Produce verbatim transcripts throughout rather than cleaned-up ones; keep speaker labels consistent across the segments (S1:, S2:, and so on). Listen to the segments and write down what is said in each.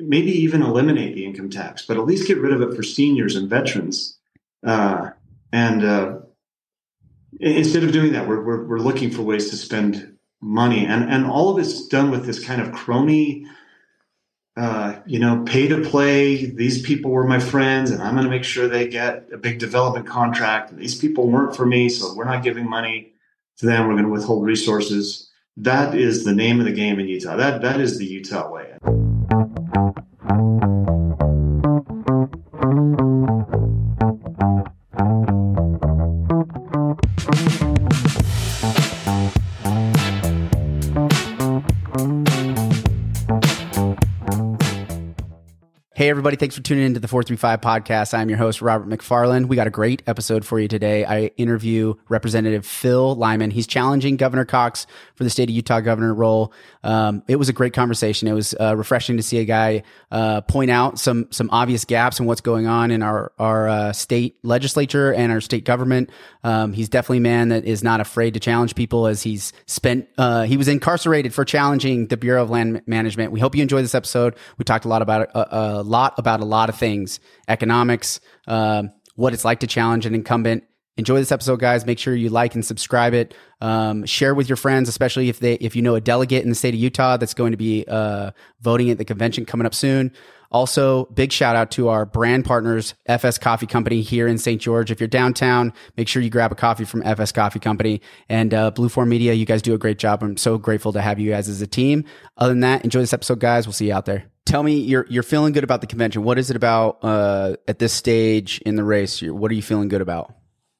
S1: maybe even eliminate the income tax, but at least get rid of it for seniors and veterans. Uh, and uh, instead of doing that, we're, we're we're looking for ways to spend money, and and all of it's done with this kind of crony, uh, you know, pay to play. These people were my friends, and I'm going to make sure they get a big development contract. And these people weren't for me, so we're not giving money to them. We're going to withhold resources. That is the name of the game in Utah. That that is the Utah way.
S2: Hey, everybody. Thanks for tuning into the four three five podcast. I'm your host, Robert McFarland. We got a great episode for you today. I interview Representative Phil Lyman. He's challenging Governor Cox for the state of Utah governor role. Um, it was a great conversation. It was uh, refreshing to see a guy uh, point out some some obvious gaps in what's going on in our, our uh, state legislature and our state government. Um, he's definitely a man that is not afraid to challenge people, as he's spent, uh, he was incarcerated for challenging the Bureau of Land Management. We hope you enjoy this episode. We talked a lot about it. Uh, uh, lot about a lot of things, economics, um, what it's like to challenge an incumbent. Enjoy this episode, guys. Make sure you like and subscribe it. Um, share with your friends, especially if they, if you know a delegate in the state of Utah that's going to be uh, voting at the convention coming up soon. Also, big shout out to our brand partners, F S Coffee Company here in Saint George. If you're downtown, make sure you grab a coffee from F S Coffee Company. And uh, Blue Form Media, you guys do a great job. I'm so grateful to have you guys as a team. Other than that, enjoy this episode, guys. We'll see you out there. Tell me, you're you're feeling good about the convention. What is it about uh, at this stage in the race? What are you feeling good about?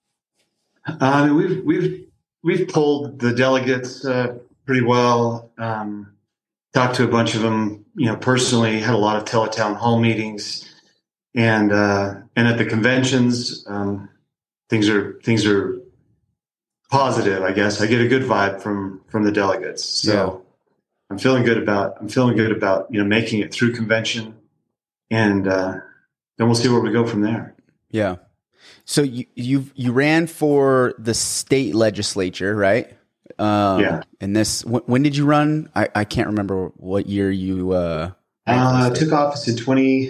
S1: Uh, we've we've we've polled the delegates uh, pretty well. Um, talked to a bunch of them, you know, personally. Had a lot of teletown hall meetings, and uh, and at the conventions, um, things are things are positive. I guess I get a good vibe from from the delegates. So. Yeah. I'm feeling good about, I'm feeling good about, you know, making it through convention, and uh, then we'll see where we go from there.
S2: Yeah. So you, you, you ran for the state legislature, right? Um,
S1: yeah.
S2: And this, when, when did you run? I, I can't remember what year you, uh,
S1: uh took office in twenty,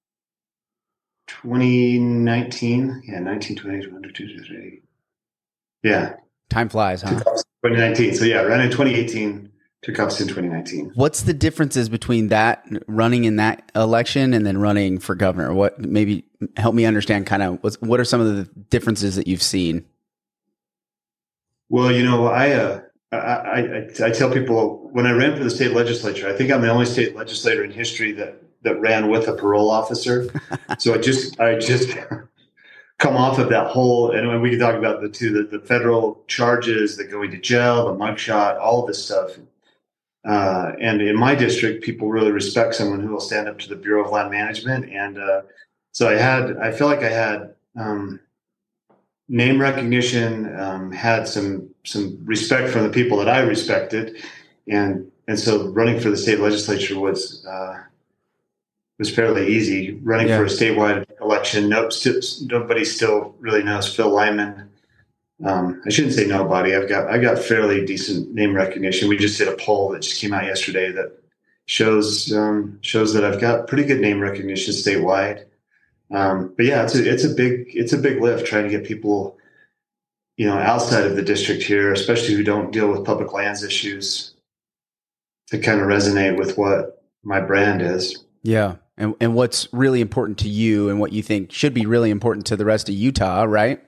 S1: twenty nineteen. Yeah. nineteen, twenty, twenty-two, twenty-three. Yeah.
S2: Time flies, huh?
S1: twenty nineteen. So yeah, ran in twenty eighteen. Took office in twenty nineteen.
S2: What's the differences between that running in that election and then running for governor? What, maybe help me understand kind of what's, what are some of the differences that you've seen?
S1: Well, you know, I, uh, I, I, I tell people when I ran for the state legislature, I think I'm the only state legislator in history that, that ran with a parole officer. So I just, I just come off of that whole, and we can talk about the two, the, the federal charges, the going to jail, the mugshot, all of this stuff. Uh, and in my district, people really respect someone who will stand up to the Bureau of Land Management. And uh, so I had, I feel like I had um, name recognition, um, had some some respect from the people that I respected, and and so running for the state legislature was uh, was fairly easy. Running yeah. for a statewide election, no, st- nobody still really knows Phil Lyman. Um, I shouldn't say nobody. I've got I got fairly decent name recognition. We just did a poll that just came out yesterday that shows um, shows that I've got pretty good name recognition statewide. Um, but yeah, it's a it's a big it's a big lift trying to get people, you know, outside of the district here, especially who don't deal with public lands issues, to kind of resonate with what my brand is.
S2: Yeah, and and what's really important to you and what you think should be really important to the rest of Utah, right?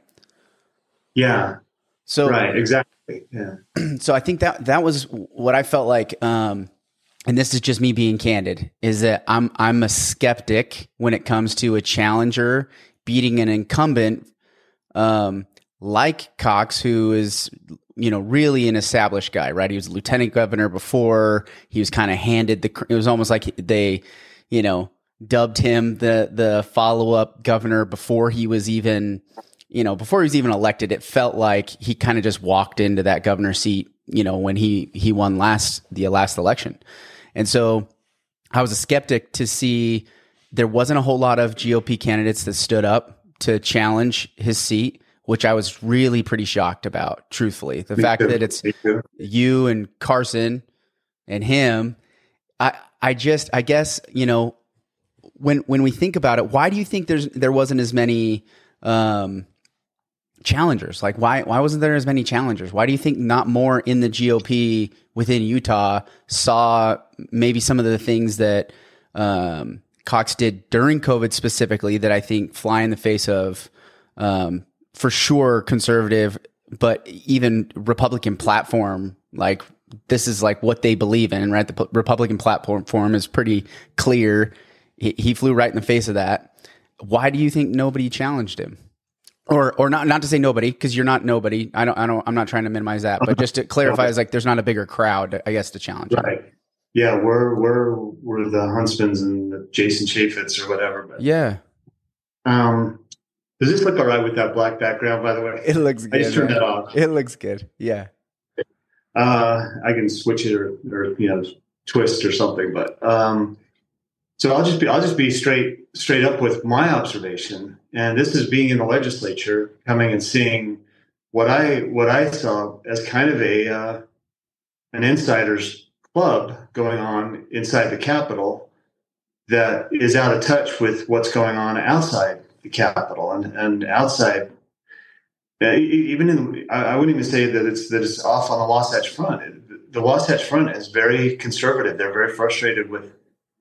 S1: Yeah.
S2: So
S1: right, exactly. Yeah.
S2: So I think that that was what I felt like, um, and this is just me being candid, is that I'm I'm a skeptic when it comes to a challenger beating an incumbent um, like Cox, who is, you know, really an established guy, right? He was a lieutenant governor before. He was kind of handed the. It was almost like they, you know, dubbed him the the follow up governor before he was even. You know, before he was even elected, it felt like he kind of just walked into that governor seat, you know, when he, he won last, the last election. And so I was a skeptic to see there wasn't a whole lot of G O P candidates that stood up to challenge his seat, which I was really pretty shocked about, truthfully. The
S1: Me
S2: fact
S1: too.
S2: that it's
S1: Me too.
S2: you and Carson and him, I, I just, I guess, you know, when when we think about it, why do you think there's there wasn't as many um, challengers? Like, why why wasn't there as many challengers? Why do you think not more in the G O P within Utah saw maybe some of the things that um, Cox did during COVID specifically that I think fly in the face of, um, for sure, conservative, but even Republican platform? Like, this is like what they believe in, right? The P- Republican platform is pretty clear. He, he flew right in the face of that. Why do you think nobody challenged him? Or, or not, not to say nobody, because you're not nobody. I don't, I don't, I'm not trying to minimize that, but just to clarify, is like, there's not a bigger crowd, I guess, to challenge him.
S1: Right. Yeah. We're, we're, we're the Huntsmans and the Jason Chaffetz or whatever. But,
S2: yeah.
S1: Um, does this look all right with that black background, by the way?
S2: It looks good.
S1: I just turned
S2: man.
S1: that off.
S2: It looks good. Yeah.
S1: Uh, I can switch it or, or, you know, twist or something, but, um, so I'll just be, I'll just be straight, straight up with my observation. And this is being in the legislature, coming and seeing what I, what I saw as kind of a, uh, an insider's club going on inside the Capitol that is out of touch with what's going on outside the Capitol and, and outside. Uh, even in, I wouldn't even say that it's that it's off on the Wasatch Front. The Wasatch Front is very conservative. They're very frustrated with,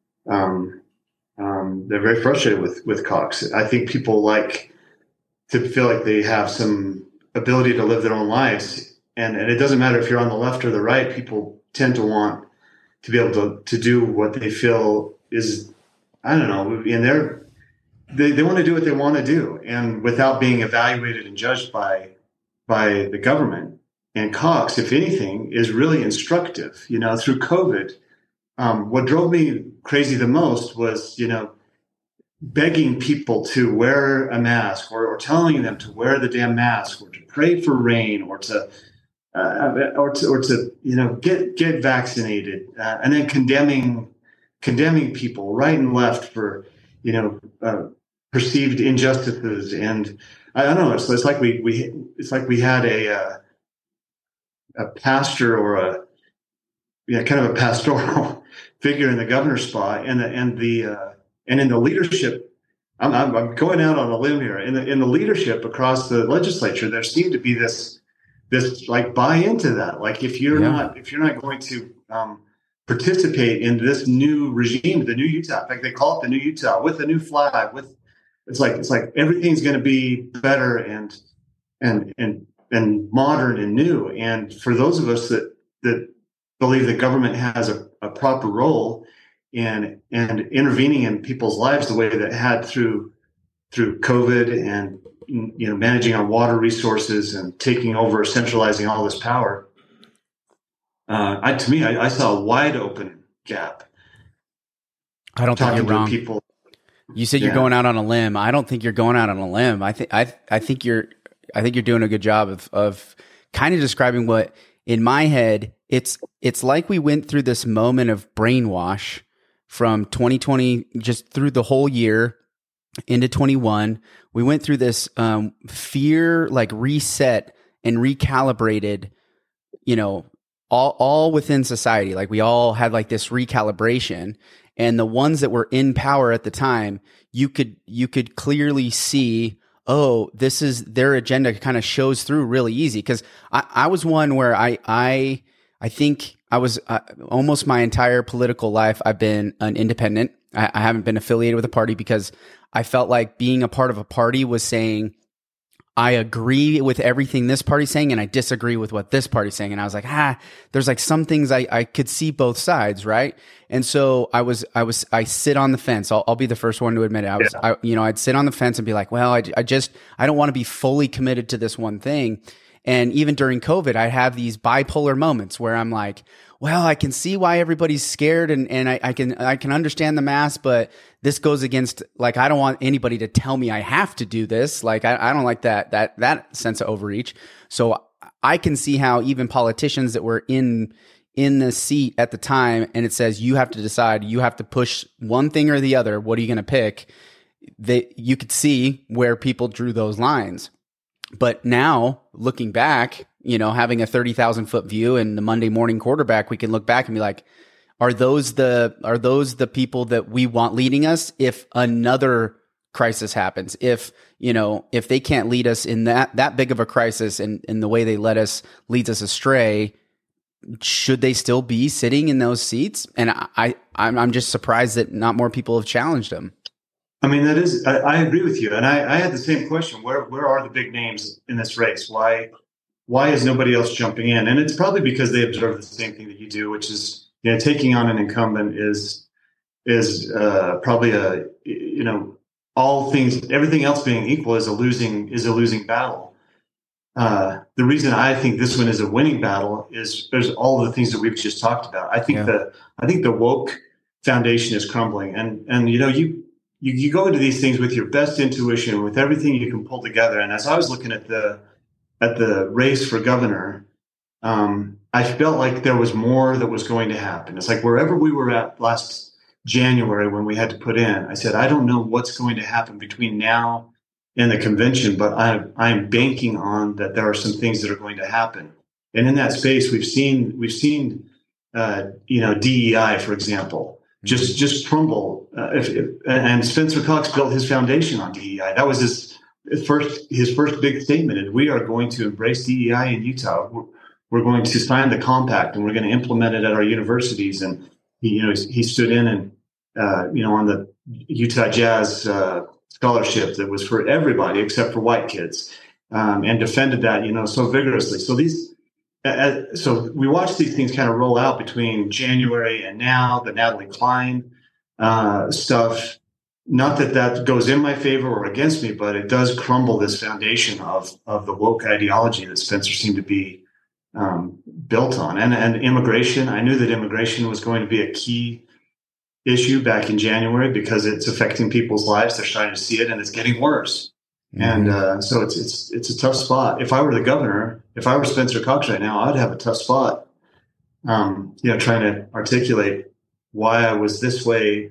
S1: um, um, they're very frustrated with with Cox. I think people like to feel like they have some ability to live their own lives, and and it doesn't matter if you're on the left or the right. People tend to want to be able to to do what they feel is, I don't know, and they're. They they want to do what they want to do, and without being evaluated and judged by by the government. And Cox, if anything, is really instructive. You know, through COVID, um, what drove me crazy the most was, you know, begging people to wear a mask, or, or telling them to wear the damn mask, or to pray for rain, or to uh, or to or to you know get get vaccinated, uh, and then condemning condemning people right and left for you know. Uh, perceived injustices. And I don't know, it's, it's like we, we, it's like we had a, uh, a pastor or a, yeah, kind of a pastoral figure in the governor's spot, and the, and the, uh, and in the leadership, I'm, I'm, I'm going out on a limb here. In the, in the leadership across the legislature, there seemed to be this, this like buy into that. Like, if you're yeah. not, if you're not going to, um, participate in this new regime, the new Utah, in fact, they call it the new Utah, with a new flag, with, It's like it's like everything's going to be better and and and and modern and new. And for those of us that that believe the government has a, a proper role in and intervening in people's lives the way that it had through through COVID, and you know managing our water resources and taking over, centralizing all this power, uh, I, to me, I, I saw a wide open gap.
S2: I don't think you're wrong.
S1: People.
S2: You said you're yeah. going out on a limb. I don't think you're going out on a limb. I think I I think you're I think you're doing a good job of of kind of describing what in my head it's it's like we went through this moment of brainwash from twenty twenty just through the whole year into twenty-one. We went through this um, fear like reset and recalibrated, you know, all all within society. Like we all had like this recalibration. And the ones that were in power at the time, you could you could clearly see, oh, this is their agenda kind of shows through really easy. Because I, I was one where I I I think I was uh, almost my entire political life I've been an independent. I, I haven't been affiliated with a party because I felt like being a part of a party was saying, I agree with everything this party's saying and I disagree with what this party's saying. And I was like, ah, there's like some things I, I could see both sides, right? And so I was, I was, I sit on the fence. I'll, I'll be the first one to admit it. I was, yeah. I, you know, I'd sit on the fence and be like, well, I, I just, I don't want to be fully committed to this one thing. And even during COVID, I have these bipolar moments where I'm like, well, I can see why everybody's scared and, and I, I can, I can understand the mask, but this goes against, like, I don't want anybody to tell me I have to do this. Like, I, I don't like that, that, that sense of overreach. So I can see how even politicians that were in, in the seat at the time, and it says, you have to decide, you have to push one thing or the other. What are you going to pick? They, you could see where people drew those lines. But now looking back, you know, having a thirty thousand foot view and the Monday morning quarterback, we can look back and be like, Are those the are those the people that we want leading us if another crisis happens? If, you know, if they can't lead us in that that big of a crisis, and, and the way they led us leads us astray, should they still be sitting in those seats? And I, I'm, I'm just surprised that not more people have challenged them.
S1: I mean, that is, I, I agree with you. And I, I had the same question. Where where are the big names in this race? Why why is nobody else jumping in? And it's probably because they observe the same thing that you do, which is, you know, taking on an incumbent is is uh, probably a, you know, all things, everything else being equal, is a losing is a losing battle. Uh, the reason I think this one is a winning battle is there's all the things that we've just talked about. I think yeah. the I think the woke foundation is crumbling, and and you know you, you you go into these things with your best intuition, with everything you can pull together. And as I was looking at the at the race for governor, um, I felt like there was more that was going to happen. It's like wherever we were at last January when we had to put in, I said, I don't know what's going to happen between now and the convention, but I I am banking on that there are some things that are going to happen. And in that space, we've seen we've seen uh, you know D E I, for example, just just crumble. Uh, if, if, and Spencer Cox built his foundation on D E I. That was his first his first big statement, and we are going to embrace D E I in Utah. We're, we're going to sign the compact, and we're going to implement it at our universities. And he, you know, he stood in and uh, you know on the Utah Jazz uh, scholarship that was for everybody except for white kids, um, and defended that, you know, so vigorously. So these, uh, so we watched these things kind of roll out between January and now. The Natalie Klein uh, stuff. Not that that goes in my favor or against me, but it does crumble this foundation of of the woke ideology that Spencer seemed to be um, built on. And and immigration. I knew that immigration was going to be a key issue back in January because it's affecting people's lives. They're starting to see it, and it's getting worse. Mm-hmm. And uh, so it's it's it's a tough spot. If I were the governor, if I were Spencer Cox right now, I'd have a tough spot. Um, you know, trying to articulate why I was this way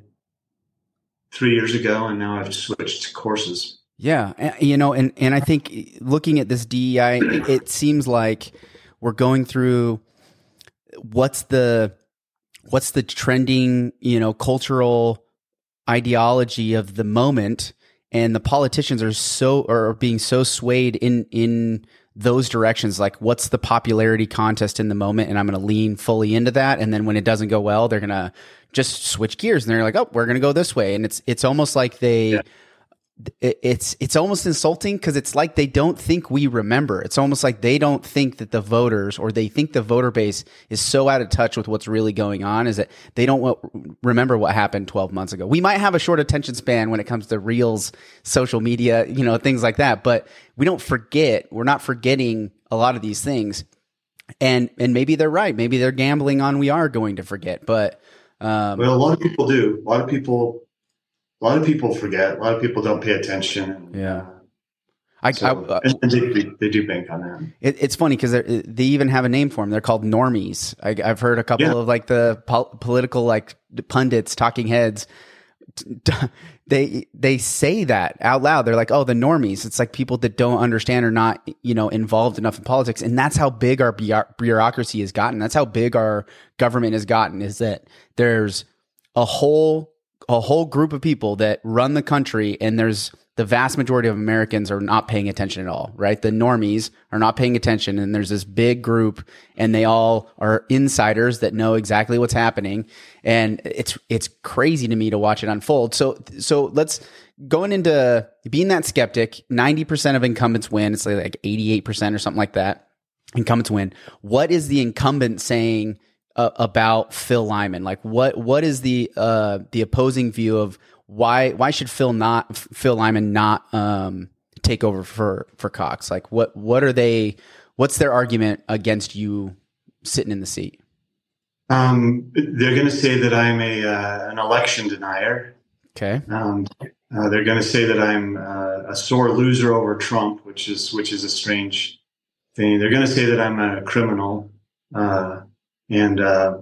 S1: three years ago, and now I've switched courses.
S2: Yeah, you know, and and I think looking at this D E I, it seems like we're going through what's the what's the trending, you know, cultural ideology of the moment, and the politicians are so are being so swayed in in those directions. Like, what's the popularity contest in the moment, and I'm going to lean fully into that. And then when it doesn't go well, they're going to just switch gears, and they're like, "Oh, we're going to go this way." And it's it's almost like they. Yeah. It's it's almost insulting because it's like they don't think we remember. It's almost like they don't think that the voters, or they think the voter base is so out of touch with what's really going on, is that they don't w- remember what happened twelve months ago. We might have a short attention span when it comes to reels, social media, you know, things like that, but we don't forget. We're not forgetting a lot of these things. And and maybe they're right. Maybe they're gambling on we are going to forget. But um,
S1: well, a lot of people do. A lot of people. A lot of people forget. A lot of people don't pay attention. And,
S2: yeah,
S1: uh,
S2: I,
S1: so,
S2: I,
S1: and they, they do bank on that.
S2: It, it's funny because they even have a name for them. They're called normies. I, I've heard a couple yeah. of like the pol- political like pundits, talking heads. They they say that out loud. They're like, "Oh, the normies." It's like people that don't understand or not, you know, involved enough in politics. And that's how big our bureaucracy has gotten. That's how big our government has gotten. Is that there's a whole a whole group of people that run the country, and there's the vast majority of Americans are not paying attention at all, right? The normies are not paying attention, and there's this big group, and they all are insiders that know exactly what's happening. And it's it's crazy to me to watch it unfold. So so let's going into being that skeptic. ninety percent of incumbents win. It's like, like eighty-eight percent or something like that. Incumbents win. What is the incumbent saying Uh, about Phil Lyman? Like, what what is the uh, the opposing view of why why should Phil not Phil Lyman not um, take over for for Cox? Like, what what are they? What's their argument against you sitting in the seat?
S1: Um, they're going to say that I'm a uh, an election denier.
S2: Okay.
S1: Um, uh, they're going to say that I'm uh, a sore loser over Trump, which is which is a strange thing. They're going to say that I'm a criminal. Uh, And uh,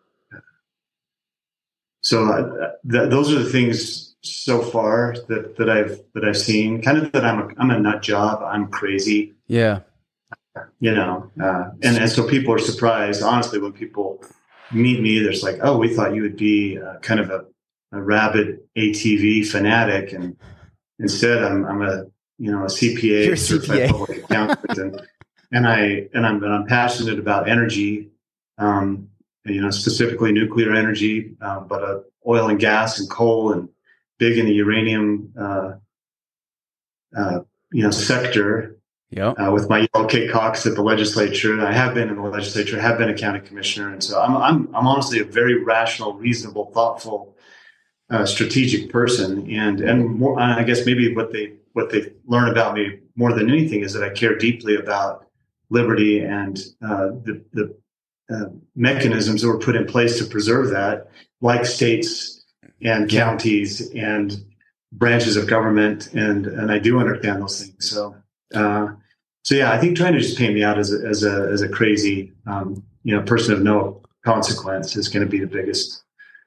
S1: so uh, th- those are the things so far that, that I've that I've seen. Kind of that I'm a, I'm a nut job. I'm crazy.
S2: Yeah.
S1: You know, uh, and and so people are surprised, honestly, when people meet me, there's like, oh, we thought you would be uh, kind of a, a rabid A T V fanatic, and instead, I'm I'm a you know a C P A,
S2: You're a C P A.
S1: public accountant, and, and I and I'm, and I'm passionate about energy, um, you know, specifically nuclear energy, um, but uh, oil and gas and coal, and big in the uranium, uh, uh, you know, sector.
S2: Yep.
S1: Uh, with my yellow Kate Cox at the legislature, I have been in the legislature, have been a county commissioner, and so I'm I'm I'm honestly a very rational, reasonable, thoughtful, uh, strategic person, and and more, I guess maybe what they what they learn about me more than anything is that I care deeply about liberty and uh, the the uh, mechanisms that were put in place to preserve that, like states and counties and branches of government, and and I do understand those things. So. Uh, So yeah, I think trying to just paint me out as a, as a, as a crazy, um, you know, person of no consequence is going to be the biggest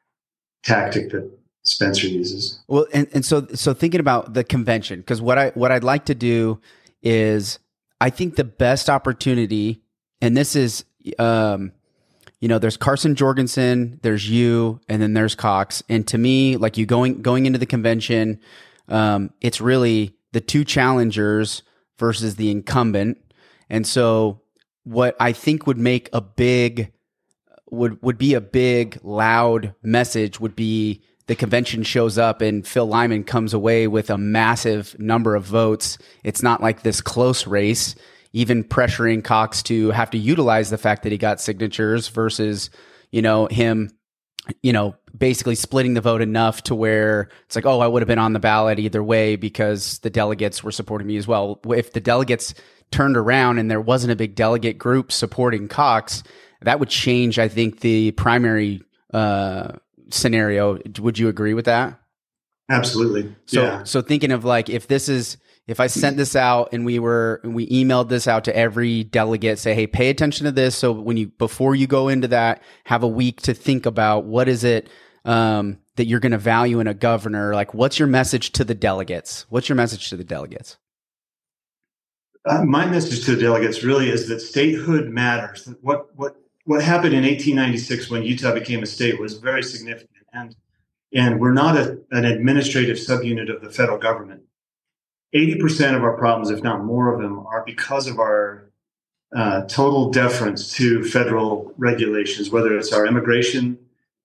S1: tactic that Spencer uses.
S2: Well, and, and so, so thinking about the convention, because what I, what I'd like to do is, I think the best opportunity, and this is, um, you know, there's Carson Jorgensen, there's you, and then there's Cox. And to me, like you going, going into the convention, um, it's really the two challengers versus the incumbent. And so what I think would make a big, would, would be a big, loud message would be the convention shows up and Phil Lyman comes away with a massive number of votes. It's not like this close race, even pressuring Cox to have to utilize the fact that he got signatures versus, you know, him, you know, basically splitting the vote enough to where it's like, oh, I would have been on the ballot either way because the delegates were supporting me as well. If the delegates turned around and there wasn't a big delegate group supporting Cox, that would change, I think, the primary uh, scenario. Would you agree with that?
S1: Absolutely.
S2: So,
S1: yeah.
S2: so thinking of like, if this is, if I sent this out and we were, we emailed this out to every delegate, say, hey, pay attention to this. So when you, before you go into that, have a week to think about what is it um, that you're going to value in a governor? Like, what's your message to the delegates? What's your message to the delegates?
S1: Uh, my message to the delegates really is that statehood matters. What, what, what happened in eighteen ninety-six when Utah became a state was very significant. And, and we're not a, an administrative subunit of the federal government. eighty percent of our problems, if not more of them, are because of our uh, total deference to federal regulations, whether it's our immigration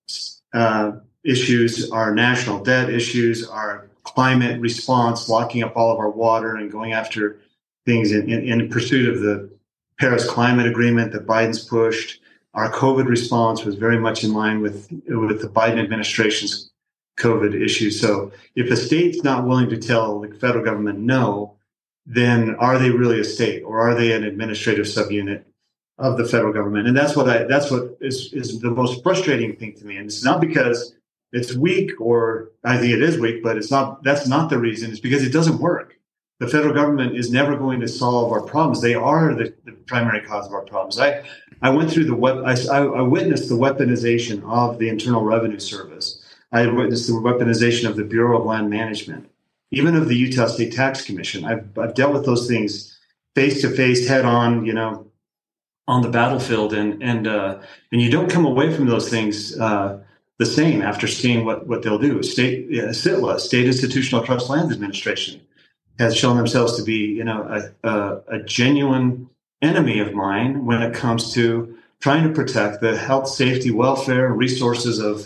S1: uh, issues, our national debt issues, our climate response, locking up all of our water and going after things in, in, in pursuit of the Paris Climate Agreement that Biden's pushed. Our COVID response was very much in line with, with the Biden administration's COVID issue. So if a state's not willing to tell the federal government no, then are they really a state, or are they an administrative subunit of the federal government? And that's what I, that's what is, is the most frustrating thing to me. And it's not because it's weak, or I think it is weak, but it's not, that's not the reason. It's because it doesn't work. The federal government is never going to solve our problems. They are the, the primary cause of our problems. I, I went through the web, I, I witnessed the weaponization of the Internal Revenue Service. I witnessed the weaponization of the Bureau of Land Management, even of the Utah State Tax Commission. I've, I've dealt with those things face to face, head on, you know, on the battlefield, and and uh, and you don't come away from those things uh, the same after seeing what, what they'll do. State uh, S I T L A, State Institutional Trust Lands Administration, has shown themselves to be, you know, a, a, a genuine enemy of mine when it comes to trying to protect the health, safety, welfare, resources of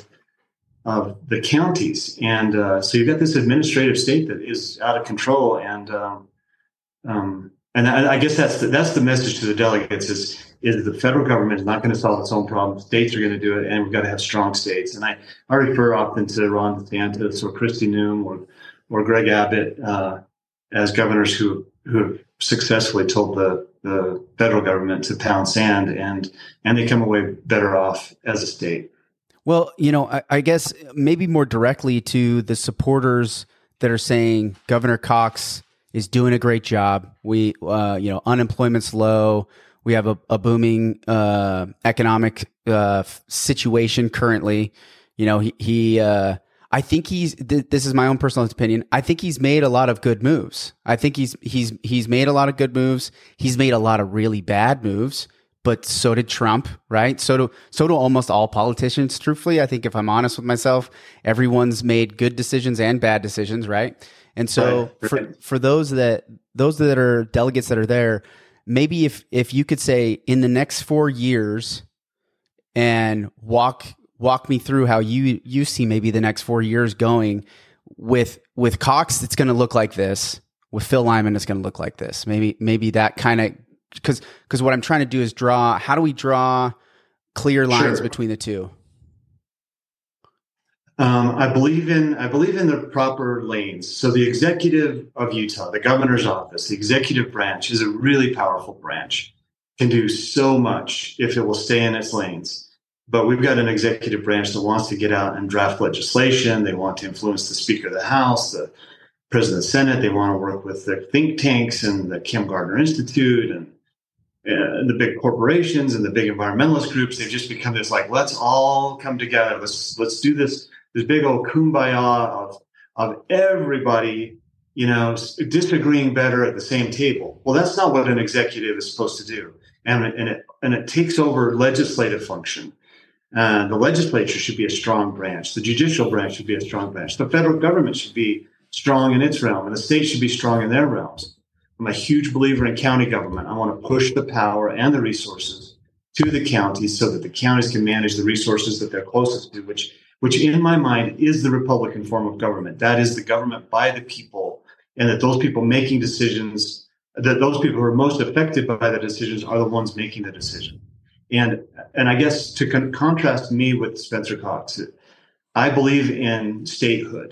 S1: of the counties. And uh, so you've got this administrative state that is out of control. And um, um, and I, I guess that's the, that's the message to the delegates is, is the federal government is not going to solve its own problems. States are going to do it, and we've got to have strong states. And I, I refer often to Ron DeSantis or Kristi Noem or, or Greg Abbott uh, as governors who, who have successfully told the, the federal government to pound sand, and, and they come away better off as a state.
S2: Well, you know, I, I guess maybe more directly to the supporters that are saying Governor Cox is doing a great job. We, uh, you know, unemployment's low. We have a, a booming uh, economic uh, situation currently. You know, he, he uh, I think he's. Th- this is my own personal opinion. I think he's made a lot of good moves. I think he's he's he's made a lot of good moves. He's made a lot of really bad moves. but so did Trump, right? So do so do almost all politicians. Truthfully, I think if I'm honest with myself, everyone's made good decisions and bad decisions, right? And so
S1: right.
S2: for for those that those that are delegates that are there, maybe if if you could say in the next four years and walk walk me through how you you see maybe the next four years going with with Cox, it's going to look like this. With Phil Lyman, it's going to look like this. Maybe maybe that kind of because because what I'm trying to do is draw. How do we draw clear lines
S1: Sure.
S2: between the two?
S1: Um, I believe in I believe in the proper lanes. So the executive of Utah, the governor's office, the executive branch is a really powerful branch. Can do so much if it will stay in its lanes. But we've got an executive branch that wants to get out and draft legislation. They want to influence the Speaker of the House, the President of the Senate. They want to work with the think tanks and the Kim Gardner Institute and uh, the big corporations and the big environmentalist groups. They've just become this like, let's all come together. Let's let's do this this big old kumbaya of of everybody, you know, disagreeing better at the same table. Well, that's not what an executive is supposed to do, and and it and it takes over legislative function. Uh, the legislature should be a strong branch. The judicial branch should be a strong branch. The federal government should be strong in its realm, and the state should be strong in their realms. I'm a huge believer in county government. I want to push the power and the resources to the counties so that the counties can manage the resources that they're closest to, which, which in my mind is the Republican form of government. That is the government by the people, and that those people making decisions, that those people who are most affected by the decisions are the ones making the decision. And, and I guess to con- contrast me with Spencer Cox, I believe in statehood.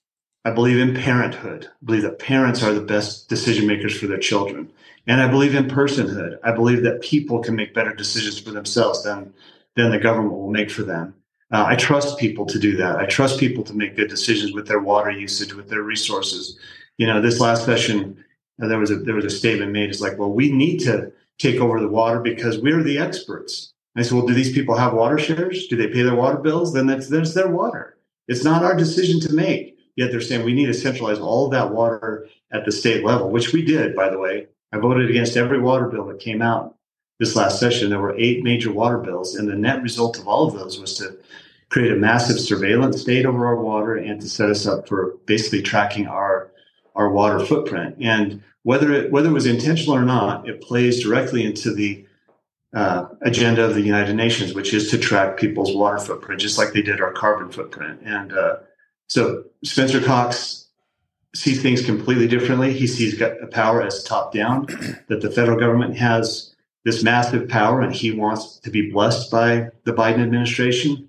S1: I believe in parenthood. I believe that parents are the best decision makers for their children. And I believe in personhood. I believe that people can make better decisions for themselves than, than the government will make for them. Uh, I trust people to do that. I trust people to make good decisions with their water usage, with their resources. You know, this last session, uh, there was a there was a statement made. It's like, well, we need to take over the water because we're the experts. And I said, well, do these people have water shares? Do they pay their water bills? Then that's, that's their water. It's not our decision to make. Yet they're saying we need to centralize all of that water at the state level, which we did, by the way. I voted against every water bill that came out this last session. There were eight major water bills, and the net result of all of those was to create a massive surveillance state over our water and to set us up for basically tracking our our water footprint. And whether it whether it was intentional or not, it plays directly into the uh, agenda of the United Nations, which is to track people's water footprint, just like they did our carbon footprint. And uh, so Spencer Cox sees things completely differently. He sees power as top down, that the federal government has this massive power and he wants to be blessed by the Biden administration.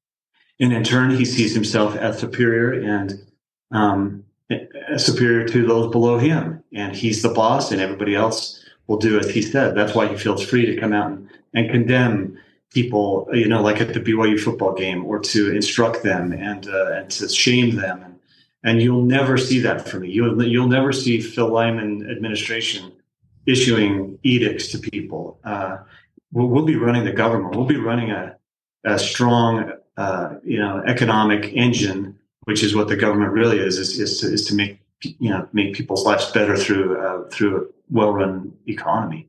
S1: And in turn, he sees himself as superior and um, superior to those below him. And he's the boss and everybody else will do as he said. That's why he feels free to come out and, and condemn people, you know, like at the B Y U football game, or to instruct them and uh, and to shame them. And, and you'll never see that from me. You'll, you'll never see Phil Lyman administration issuing edicts to people. Uh, we'll, we'll be running the government. We'll be running a, a strong, uh, you know, economic engine, which is what the government really is, is, is to, is to make, you know, make people's lives better through, uh, through a well-run economy.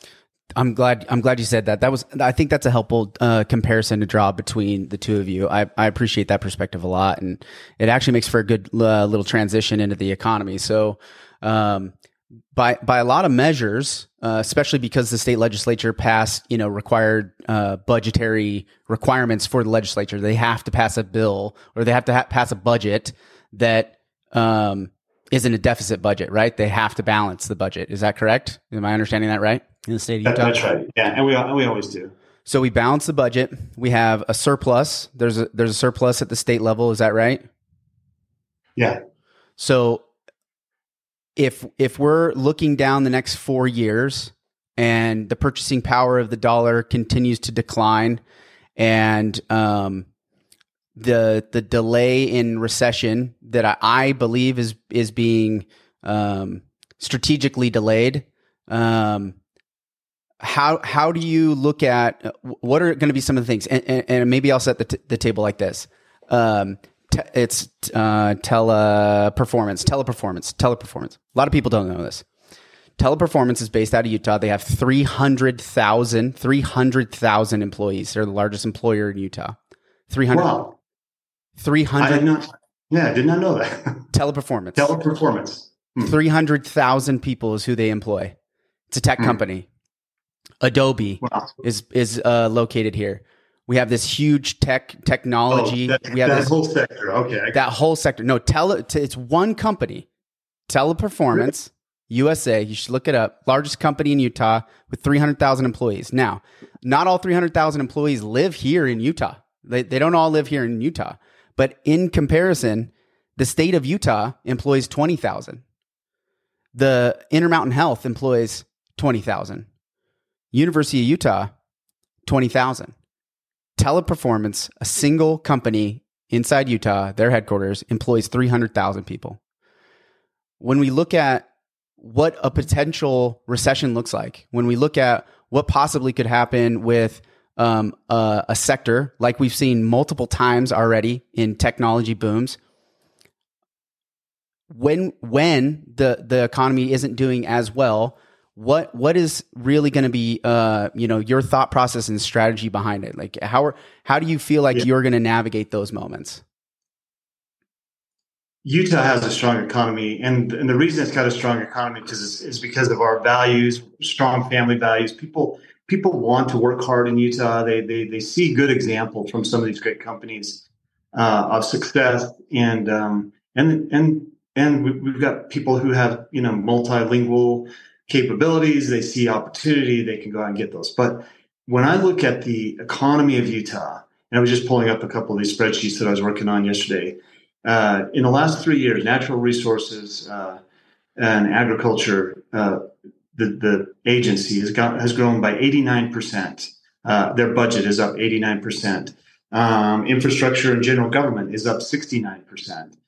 S2: I'm glad. I'm glad you said that. That was. I think that's a helpful uh, comparison to draw between the two of you. I, I appreciate that perspective a lot, and it actually makes for a good uh, little transition into the economy. So, um, by by a lot of measures, uh, especially because the state legislature passed, you know, required uh, budgetary requirements for the legislature, they have to pass a bill or they have to ha- pass a budget that um, isn't a deficit budget, right? They have to balance the budget. Is that correct? Am I understanding that right? In the state of Utah?
S1: That's right. Yeah, and we and we always do.
S2: So we balance the budget. We have a surplus. There's a there's a surplus at the state level. Is that right?
S1: Yeah.
S2: So if if we're looking down the next four years and the purchasing power of the dollar continues to decline, and um, the the delay in recession that I, I believe is is being um, strategically delayed. Um, How how do you look at what are going to be some of the things? And, and, and maybe I'll set the, t- the table like this. Um, te- it's uh, teleperformance, teleperformance, teleperformance. A lot of people don't know this. Teleperformance is based out of Utah. They have three hundred thousand three hundred thousand employees. They're the largest employer in Utah. three hundred
S1: Wow.
S2: three hundred
S1: I did not, yeah, I did not know that.
S2: Teleperformance.
S1: Teleperformance. Hmm.
S2: three hundred thousand people is who they employ. It's a tech
S1: Hmm.
S2: company. Adobe
S1: Wow.
S2: is is uh, located here. We have this huge tech technology.
S1: Oh, that,
S2: we have
S1: that
S2: this,
S1: whole sector. Okay. I-
S2: that whole sector. No, tele, t- it's one company. Teleperformance U S A. You should look it up. Largest company in Utah with three hundred thousand employees. Now, not all three hundred thousand employees live here in Utah. They they don't all live here in Utah. But in comparison, the state of Utah employs twenty thousand. The Intermountain Health employs twenty thousand. University of Utah, twenty thousand. Teleperformance, a single company inside Utah, their headquarters, employs three hundred thousand people. When we look at what a potential recession looks like, when we look at what possibly could happen with um, a, a sector like we've seen multiple times already in technology booms, when when the the economy isn't doing as well, what what is really going to be uh you know your thought process and strategy behind it? Like how are, how do you feel like
S1: Yeah.
S2: you're going to navigate those moments?
S1: Utah has a strong economy, and, and the reason it's got a strong economy because is, is because of our values, strong family values. People people want to work hard in Utah. They they they see good examples from some of these great companies uh, of success, and um, and and and we- we've got people who have you know multilingual capabilities. They see opportunity. They can go out and get those. But when I look at the economy of Utah, and I was just pulling up a couple of these spreadsheets that I was working on yesterday. Uh, in the last three years, natural resources uh, and agriculture, uh, the, the agency has got has grown by eighty-nine percent. Uh, their budget is up eighty-nine percent. Um, infrastructure and general government is up sixty-nine percent.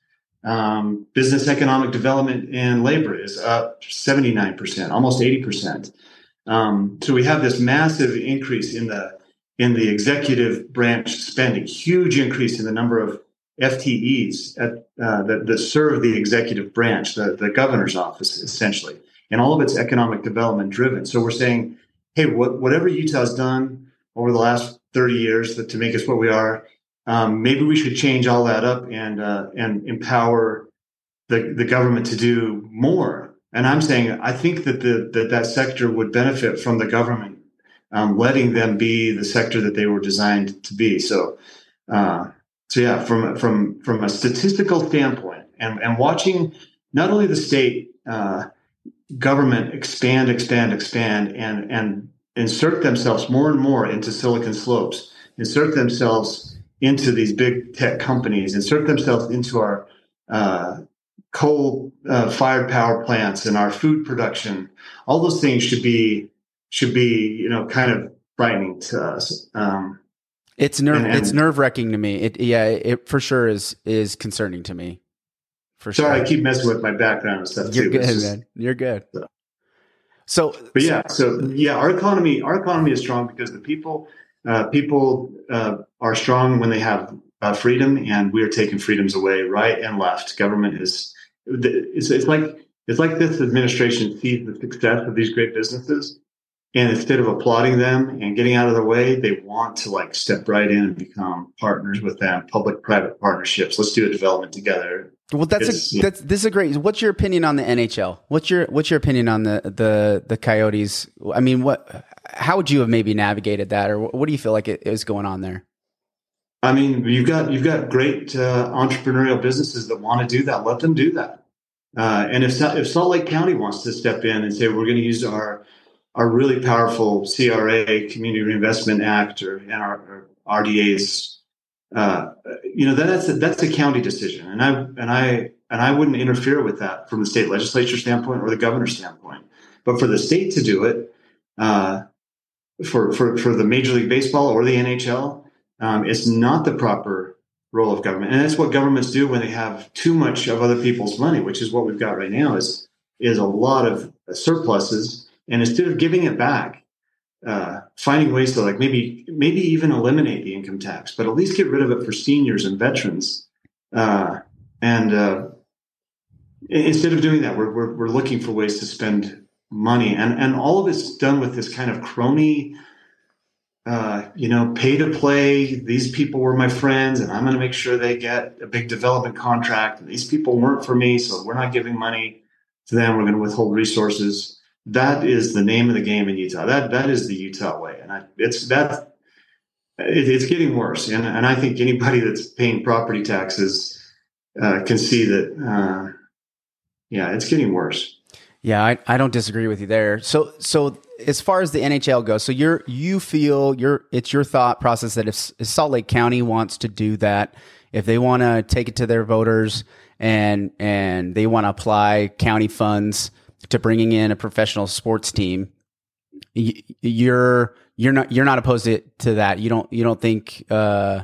S1: Um, business, economic development, and labor is up seventy-nine percent, almost eighty percent. Um, so we have this massive increase in the in the executive branch spending, huge increase in the number of F T Es at, uh, that, that serve the executive branch, the, the governor's office, essentially, and all of it's economic development driven. So we're saying, hey, what, whatever Utah's done over the last thirty years that, to make us what we are, um, maybe we should change all that up and uh, and empower the, the government to do more. And I'm saying I think that the, that, that sector would benefit from the government um, letting them be the sector that they were designed to be. So. Uh, So yeah, from from from a statistical standpoint, and, and watching not only the state uh, government expand, expand, expand, and and insert themselves more and more into Silicon Slopes, insert themselves into these big tech companies, insert themselves into our uh, coal-fired uh, power plants and our food production. All those things should be should be you know kind of frightening to us. Um,
S2: It's nerve.
S1: And- and-
S2: it's nerve wracking to me. It yeah. It for sure is is concerning to me. For sure.
S1: Sorry, I keep messing with my background and stuff
S2: You're
S1: too.
S2: good,
S1: It's just-
S2: man. You're good.
S1: So-
S2: So,
S1: But yeah, so yeah, our economy, our economy is strong because the people, uh, people uh, are strong when they have uh, freedom, and we are taking freedoms away, right and left. Government is, it's, it's like it's like this administration sees the success of these great businesses, and instead of applauding them and getting out of the way, they want to like step right in and become partners with them, public-private partnerships. Let's do a development together.
S2: well, that's
S1: It's-
S2: a, that's this is a great. What's your opinion on the N H L? What's your what's your opinion on the the the Coyotes? I mean, what? How would you have maybe navigated that, or what do you feel like it is going on there?
S1: I mean, you've got you've got great uh, entrepreneurial businesses that want to do that. Let them do that. Uh, and if if Salt Lake County wants to step in and say we're going to use our our really powerful C R A, Community Reinvestment Act, or and our, our R D As, uh, you know, that's a, that's a county decision, and I and I and I wouldn't interfere with that from the state legislature standpoint or the governor's standpoint. But for the state to do it, uh, for for for the Major League Baseball or the N H L, um, it's not the proper role of government, and that's what governments do when they have too much of other people's money, which is what we've got right now. Is is a lot of surpluses. And instead of giving it back, uh, finding ways to like maybe maybe even eliminate the income tax, but at least get rid of it for seniors and veterans. Uh, and uh, instead of doing that, we're, we're we're looking for ways to spend money, and and all of it's done with this kind of crony, uh, you know, pay to play. These people were my friends, and I'm going to make sure they get a big development contract. And these people weren't for me, so we're not giving money to them. We're going to withhold resources. That is the name of the game in Utah. That that is the Utah way, and I, it's that it, it's getting worse. And and I think anybody that's paying property taxes uh, can see that. Uh, yeah, it's getting worse.
S2: Yeah, I, I don't disagree with you there. So so as far as the N H L goes, so you're you feel you're it's your thought process that if, if Salt Lake County wants to do that, if they want to take it to their voters and and they want to apply county funds to bringing in a professional sports team, you're you're not you're not opposed to, to that. You don't you don't think uh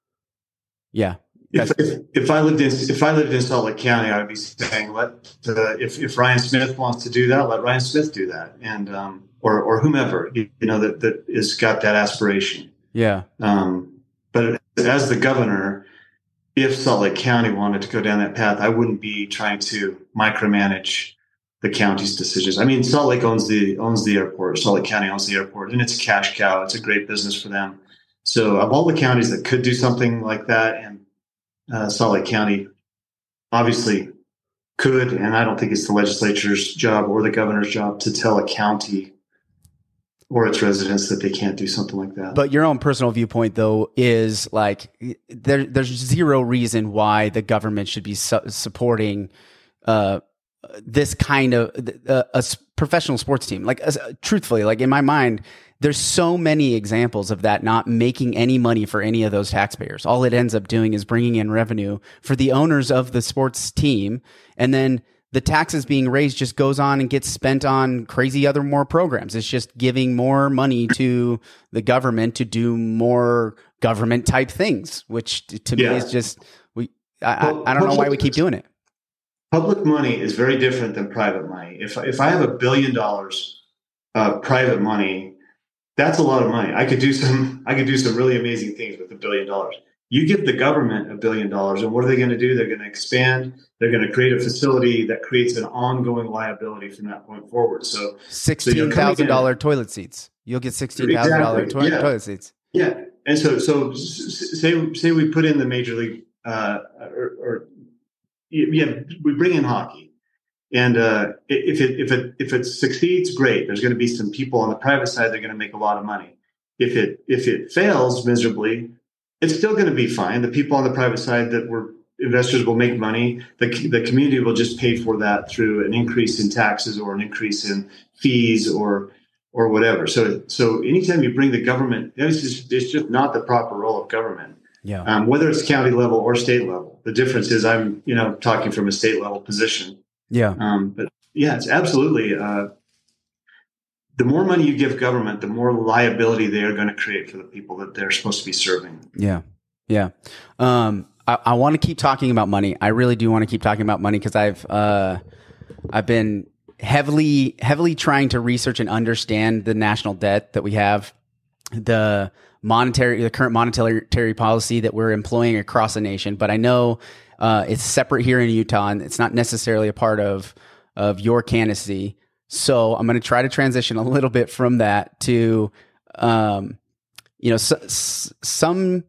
S2: yeah.
S1: If, if if I lived in if I lived in Salt Lake County, I would be saying let uh, if if Ryan Smith wants to do that, let Ryan Smith do that, and um, or or whomever you know that that has got that aspiration.
S2: Yeah.
S1: Um, but as the governor, if Salt Lake County wanted to go down that path, I wouldn't be trying to micromanage the county's decisions. I mean, Salt Lake owns the owns the airport. Salt Lake County owns the airport, and it's a cash cow. It's a great business for them. So of all the counties that could do something like that, and Uh, Salt Lake County obviously could, and I don't think it's the legislature's job or the governor's job to tell a county or its residents that they can't do something like that.
S2: But your own personal viewpoint, though, is like there, there's zero reason why the government should be su- supporting uh, this kind of uh, a professional sports team. Like, uh, truthfully, like in my mind, there's so many examples of that not making any money for any of those taxpayers. All it ends up doing is bringing in revenue for the owners of the sports team. And then the taxes being raised just goes on and gets spent on crazy other more programs. It's just giving more money to the government to do more government type things, which to yeah. me is just, we, I, well, I, I don't know why we keep doing it.
S1: Public money is very different than private money. If, if I have a billion dollars of private money, that's a lot of money. I could do some. I could do some really amazing things with a billion dollars. You give the government a billion dollars, and what are they going to do? They're going to expand. They're going to create a facility that creates an ongoing liability from that point forward. So
S2: sixteen thousand so dollar toilet seats. You'll get sixteen thousand exactly. dollar to-
S1: yeah.
S2: toilet seats.
S1: Yeah, and so so say say we put in the major league, uh, or, or yeah, we bring in hockey. And uh, if it if it if it succeeds, great. There's going to be some people on the private side that are going to make a lot of money. If it if it fails miserably, it's still going to be fine. The people on the private side that were investors will make money. The the community will just pay for that through an increase in taxes or an increase in fees or or whatever. So so anytime you bring the government, it's just, it's just not the proper role of government.
S2: Yeah.
S1: Um, whether it's county level or state level, the difference is I'm you know talking from a state level position.
S2: Yeah.
S1: Um, but yeah, it's absolutely, uh, the more money you give government, the more liability they are going to create for the people that they're supposed to be serving.
S2: Yeah. Yeah. Um, I, I want to keep talking about money. I really do want to keep talking about money because I've, uh, I've been heavily, heavily trying to research and understand the national debt that we have, the monetary, the current monetary policy that we're employing across the nation. But I know Uh, it's separate here in Utah, and it's not necessarily a part of of your candidacy. So I'm going to try to transition a little bit from that to, um, you know, s- some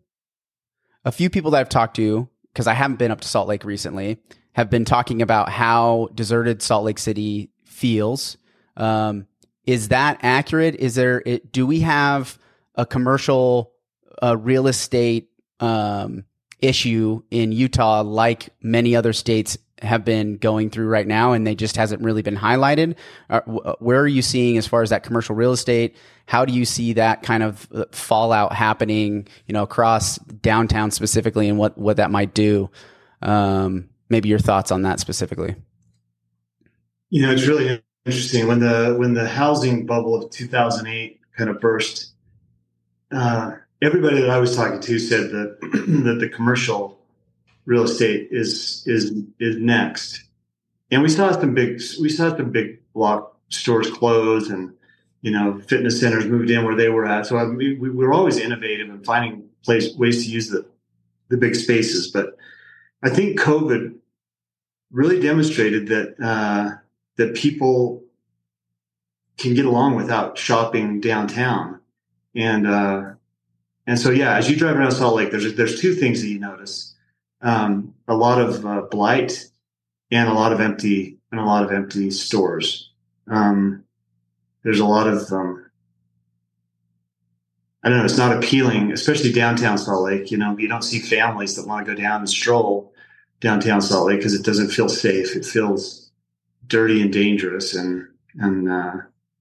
S2: a few people that I've talked to, because I haven't been up to Salt Lake recently, have been talking about how deserted Salt Lake City feels. Um, is that accurate? Is there? It, do we have a commercial uh, real estate Um, issue in Utah like many other states have been going through right now, and they just hasn't really been highlighted? Uh, where are you seeing as far as that commercial real estate? How do you see that kind of fallout happening, you know, across downtown specifically, and what, what that might do? Um, maybe your thoughts on that specifically.
S1: You know, it's really interesting when the, when the housing bubble of two thousand eight kind of burst, uh, everybody that I was talking to said that that the commercial real estate is is is next, and we saw some big we saw some big block stores close, and you know fitness centers moved in where they were at. So I, we we were always innovative and finding place ways to use the the big spaces. But I think COVID really demonstrated that uh, that people can get along without shopping downtown. And, uh, and so, yeah, as you drive around Salt Lake, there's, there's two things that you notice. Um, a lot of uh, blight and a lot of empty, and a lot of empty stores. Um, there's a lot of, um, I don't know, it's not appealing, especially downtown Salt Lake. You know, you don't see families that want to go down and stroll downtown Salt Lake because it doesn't feel safe. It feels dirty and dangerous. And, and, uh,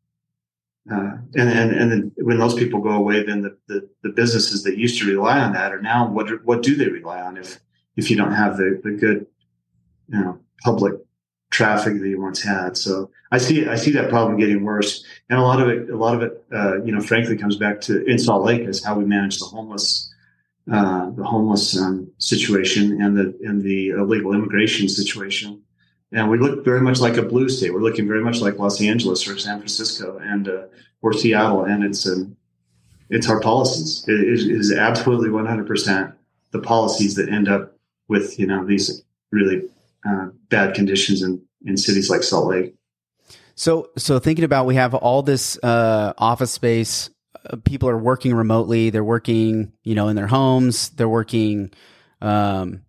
S1: uh, and, and, and then when those people go away, then the, the, the businesses that used to rely on that are now, what, what do they rely on if, if you don't have the, the good, you know, public traffic that you once had? So I see, I see that problem getting worse. And a lot of it, a lot of it, uh, you know, frankly comes back to in Salt Lake is how we manage the homeless, uh, the homeless, um, situation and the, and the illegal immigration situation. And we look very much like a blue state. We're looking very much like Los Angeles or San Francisco and, uh, or Seattle. And it's, um, it's our policies. It is, it is absolutely one hundred percent the policies that end up with, you know, these really, uh, bad conditions in, in cities like Salt Lake.
S2: So, so thinking about, we have all this uh, office space. Uh, people are working remotely. They're working, you know, in their homes. They're working um,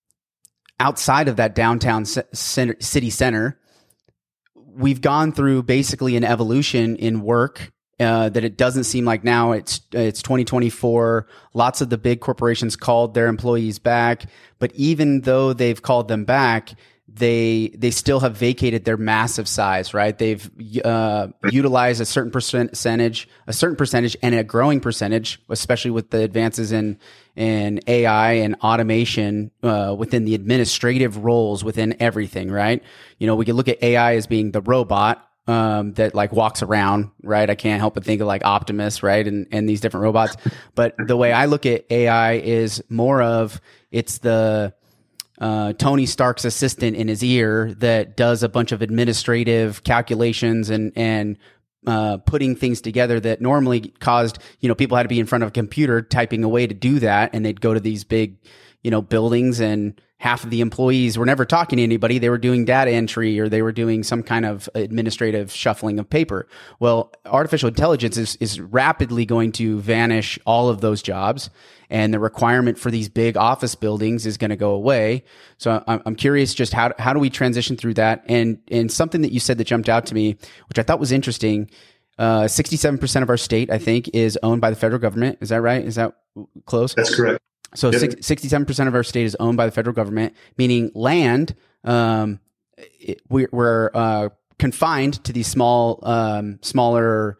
S2: outside of that downtown c- center, city center. We've gone through basically an evolution in work uh, that it doesn't seem like now it's it's twenty twenty-four. Lots of the big corporations called their employees back, but even though they've called them back, they they still have vacated their massive size, right? They've uh, utilized a certain percentage, a certain percentage, and a growing percentage, especially with the advances in in A I and automation uh, within the administrative roles within everything, right? You know, we can look at A I as being the robot um, that like walks around, right? I can't help but think of like Optimus, right? And and these different robots. But the way I look at A I is more of it's the Uh, Tony Stark's assistant in his ear that does a bunch of administrative calculations and and uh, putting things together that normally caused, you know, people had to be in front of a computer typing away to do that, and they'd go to these big, you know, buildings, and half of the employees were never talking to anybody. They were doing data entry or they were doing some kind of administrative shuffling of paper. Well, artificial intelligence is is rapidly going to vanish all of those jobs, and the requirement for these big office buildings is going to go away. So I'm, I'm curious, just how how do we transition through that? And and something that you said that jumped out to me, which I thought was interesting. Uh, sixty-seven percent of our state, I think, is owned by the federal government. Is that right? Is that close?
S1: That's correct.
S2: So yep. sixty-seven percent of our state is owned by the federal government, meaning land. Um, it, we're we're uh, confined to these small, um, smaller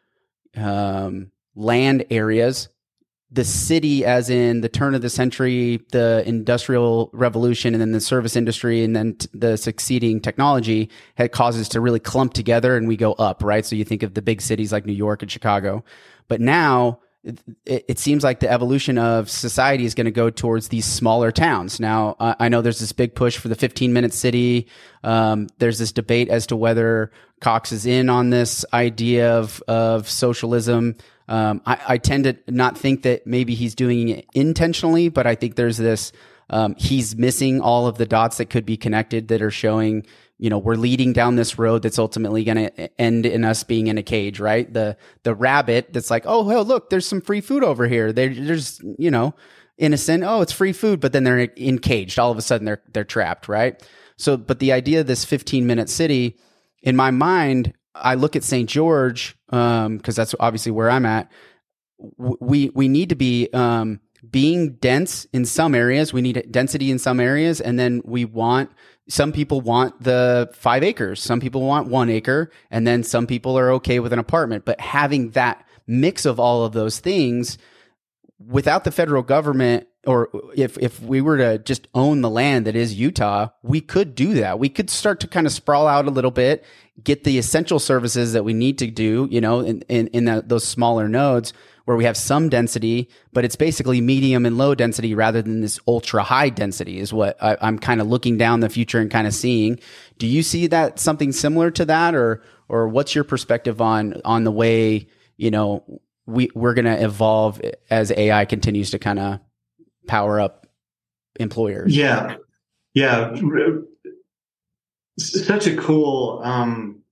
S2: um, land areas. The city, as in the turn of the century, the industrial revolution, and then the service industry, and then t- the succeeding technology, had causes to really clump together, and we go up, right? So you think of the big cities like New York and Chicago, but now it, it seems like the evolution of society is going to go towards these smaller towns. Now, uh, I know there's this big push for the fifteen minute city. Um, there's this debate as to whether Cox is in on this idea of, of socialism. Um, I, I tend to not think that maybe he's doing it intentionally, but I think there's this, um, he's missing all of the dots that could be connected that are showing, you know, we're leading down this road that's ultimately going to end in us being in a cage, right? The, the rabbit that's like, oh, hell, look, there's some free food over here. They're, there's, you know, innocent. Oh, it's free food, but then they're encaged. All of a sudden they're, they're trapped, right? So, but the idea of this fifteen minute city, in my mind, I look at Saint George, um, cause that's obviously where I'm at. We, we need to be, um, being dense in some areas. We need density in some areas. And then we want, some people want the five acres. Some people want one acre. And then some people are okay with an apartment, but having that mix of all of those things without the federal government, or if, if we were to just own the land that is Utah, we could do that. We could start to kind of sprawl out a little bit, get the essential services that we need to do, you know, in, in, in the, those smaller nodes where we have some density, but it's basically medium and low density rather than this ultra high density is what I, I'm kind of looking down the future and kind of seeing. Do you see that something similar to that, or, or what's your perspective on, on the way, you know, we, we're going to evolve as A I continues to kind of power up employers?
S1: Yeah. Yeah. Such a cool, um,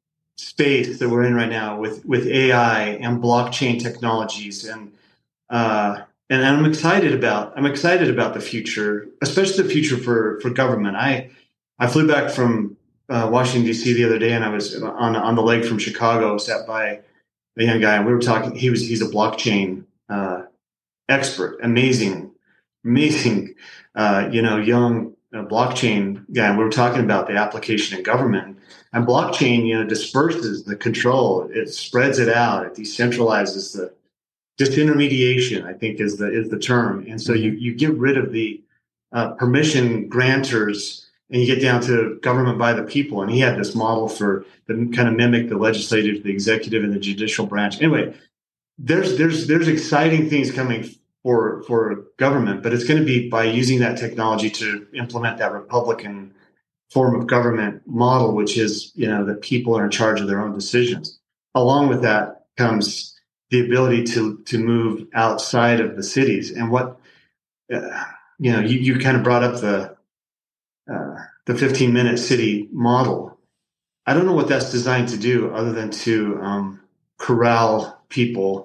S1: space that we're in right now with, with A I and blockchain technologies. And, uh, and I'm excited about, I'm excited about the future, especially the future for, for government. I, I flew back from uh, Washington, D C the other day, and I was on, on the leg from Chicago, sat by a young guy, and we were talking, he was, he's a blockchain, uh, expert, amazing, amazing, uh, you know, young uh, blockchain guy. And we were talking about the application in government. And blockchain, you know, disperses the control. It spreads it out. It decentralizes the disintermediation, I think is the is the term. And so you you get rid of the uh, permission grantors, and you get down to government by the people. And he had this model for that kind of mimic the legislative, the executive, and the judicial branch. Anyway, there's there's there's exciting things coming for for government, but it's going to be by using that technology to implement that Republican form of government model, which is, you know, that people are in charge of their own decisions. Along with that comes the ability to to move outside of the cities. And what uh, you know, you, you kind of brought up the uh, the fifteen minute city model. I don't know what that's designed to do, other than to um, corral people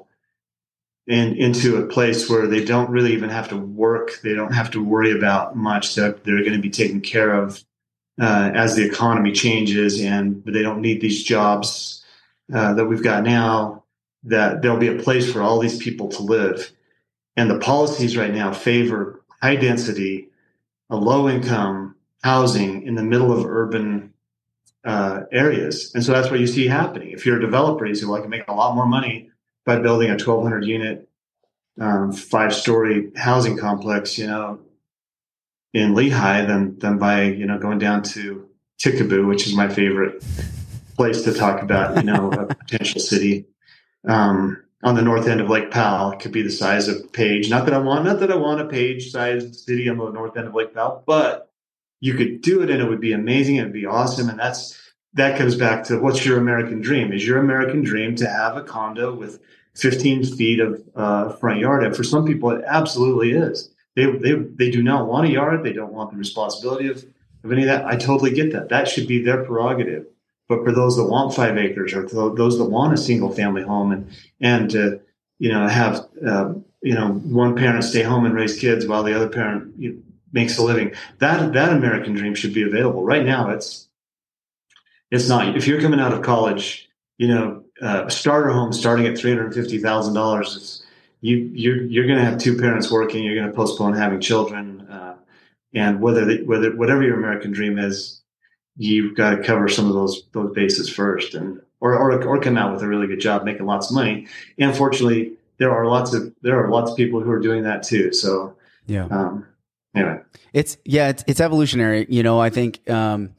S1: in, into a place where they don't really even have to work. They don't have to worry about much. That they're going to be taken care of uh, as the economy changes, and they don't need these jobs uh, that we've got now. That there'll be a place for all these people to live. And the policies right now favor high density, a low income housing in the middle of urban uh, areas. And so that's what you see happening. If you're a developer, you say, well, I can make a lot more money by building a twelve hundred unit, um, five story housing complex, you know, in Lehigh than, than by, you know, going down to Tickaboo, which is my favorite place to talk about, you know, a potential city. Um, on the north end of Lake Powell. It could be the size of Page. Not that I want, not that I want a Page-sized city on the north end of Lake Powell, but you could do it, and it would be amazing. It would be awesome. And that's that comes back to, what's your American dream? Is your American dream to have a condo with fifteen feet of uh, front yard? And for some people, it absolutely is. They they they do not want a yard. They don't want the responsibility of, of any of that. I totally get that. That should be their prerogative. But for those that want five acres, or those that want a single family home, and and uh, you know have uh, you know one parent stay home and raise kids while the other parent you know, makes a living, that that American dream should be available. Right now, it's it's not. If you're coming out of college, you know, uh, a starter home starting at three hundred fifty thousand dollars, it's you you're you're going to have two parents working. You're going to postpone having children, uh, and whether they, whether whatever your American dream is, you've got to cover some of those those bases first, and or, or or come out with a really good job making lots of money. And fortunately, there are lots of there are lots of people who are doing that too. So
S2: yeah.
S1: Um, anyway,
S2: it's yeah, it's it's evolutionary. You know, I think um,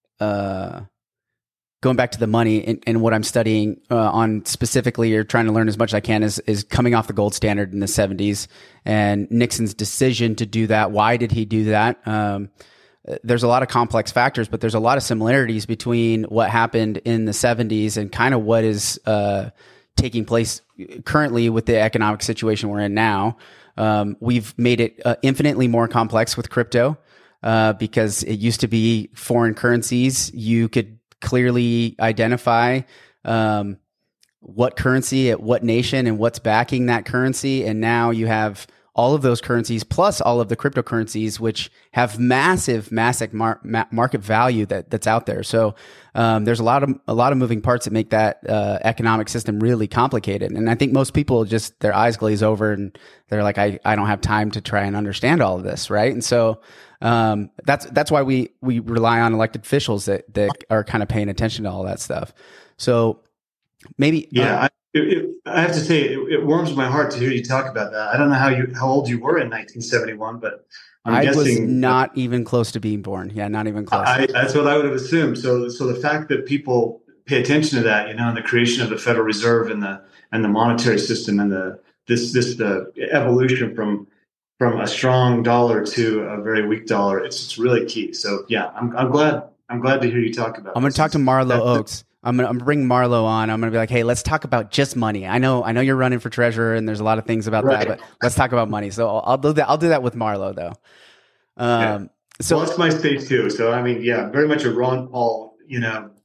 S2: uh, going back to the money and, and what I'm studying uh, on specifically, or trying to learn as much as I can, is is coming off the gold standard in the seventies and Nixon's decision to do that. Why did he do that? Um, There's a lot of complex factors, but there's a lot of similarities between what happened in the seventies and kind of what is uh, taking place currently with the economic situation we're in now. Um, we've made it uh, infinitely more complex with crypto uh, because it used to be foreign currencies. You could clearly identify um, what currency at what nation and what's backing that currency. And now you have all of those currencies plus all of the cryptocurrencies, which have massive, massive mar- ma- market value that that's out there. So um, there's a lot of a lot of moving parts that make that uh, economic system really complicated. And I think most people just their eyes glaze over and they're like, I, I don't have time to try and understand all of this, right? And so um, that's that's why we we rely on elected officials that that are kind of paying attention to all that stuff. So maybe
S1: yeah.
S2: Um,
S1: I- It, it, I have to say, it, it warms my heart to hear you talk about that. I don't know how you how old you were in nineteen seventy-one, but I'm
S2: I
S1: guessing
S2: was not even close to being born. Yeah, not even close.
S1: I, that's what I would have assumed. So, so the fact that people pay attention to that, you know, and the creation of the Federal Reserve and the and the monetary system and the this this the evolution from from a strong dollar to a very weak dollar, it's it's really key. So, yeah, I'm I'm glad I'm glad to hear you talk about.
S2: I'm going to talk to Marlo
S1: that,
S2: Oaks. I'm gonna, I'm gonna bring Marlo on. I'm gonna be like, hey, let's talk about just money. I know, I know you're running for treasurer, and there's a lot of things about
S1: right.
S2: that, but let's talk about money. So I'll, I'll do that. I'll do that with Marlo, though. Um,
S1: yeah. So well, that's my space too. So I mean, yeah, very much a Ron Paul, you know,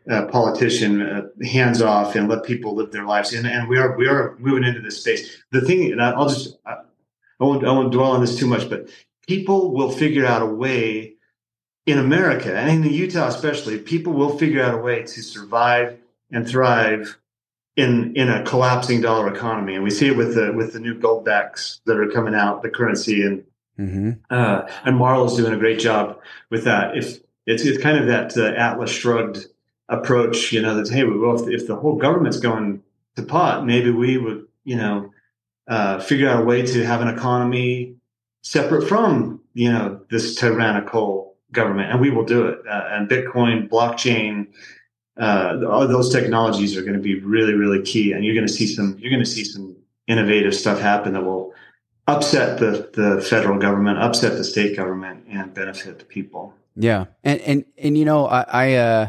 S1: uh, politician, uh, hands off and let people live their lives. And, and we are we are moving into this space. The thing, and I'll just I won't, I won't dwell on this too much, but people will figure out a way in America and in Utah especially. People will figure out a way to survive and thrive in in a collapsing dollar economy, and we see it with the with the new gold backs that are coming out, the currency, and mm-hmm. uh, and Marlo's doing a great job with that. If it's it's kind of that uh, Atlas Shrugged approach, you know, that hey, well, if, if the whole government's going to pot, maybe we would, you know, uh, figure out a way to have an economy separate from, you know, this tyrannical government, and we will do it. Uh, and Bitcoin, blockchain. Uh, all those technologies are going to be really, really key, and you're going to see some. You're going to see some innovative stuff happen that will upset the the federal government, upset the state government, and benefit the people.
S2: Yeah, and and and you know, I I, uh,